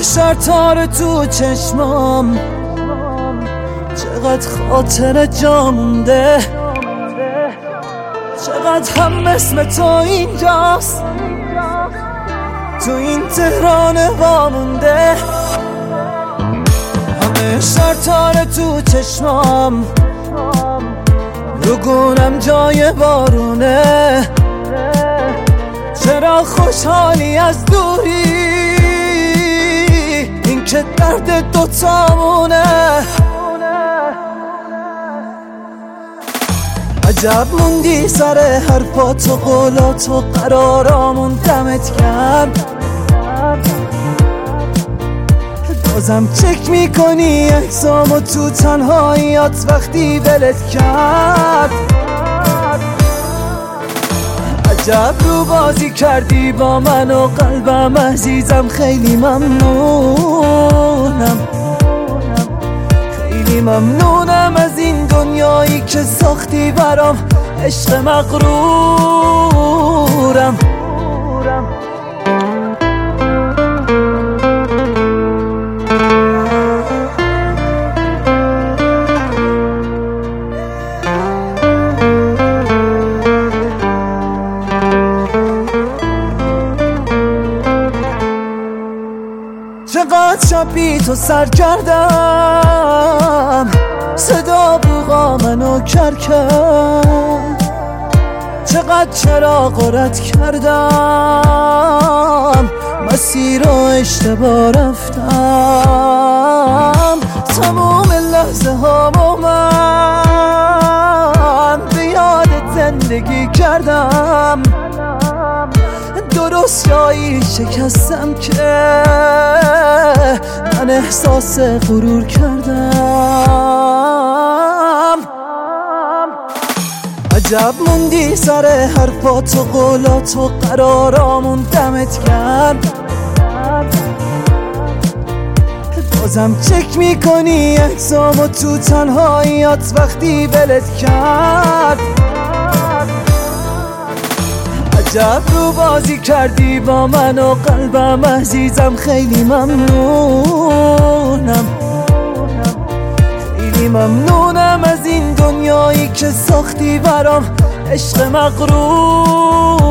شرطار تو چشمام، چقدر خاطر جا مونده، چقدر هم اسم تو اینجاست، تو این تهران وامونده. همه شرطار تو چشمام، رو گونم جای بارونه، چرا خوشحالی از دوری، این که درد دوتامونه. عجب موندی سر حرفات و قولات و قرارامون، دمت کرد بازم چک میکنی احسامو تو تنهاییات وقتی ولت کرد. عجب رو بازی کردی با من و قلبم عزیزم، خیلی ممنونم، خیلی ممنونم از این دنیایی که ساختی برام، عشق مغرورم. چقدر شب بی تو سر کردم، صدا بوغا منو کر کرد، چقدر چراغ رد کردم، مسیر رو اشتباه رفتم، تمام لحظه هامو من به یادت زندگی کردم، درست جایی شکستم که من احساس غرور کردم. عجب موندی سر حرفات و قولات و قرارامون، دمت کرد بازم چک میکنی احسامو تو تنهاییات وقتی ولت کرد. عجب رو بازی کردی با من و قلبم عزیزم، خیلی ممنونم، خیلی ممنونم از این دنیایی که ساختی برام، عشق مغرور.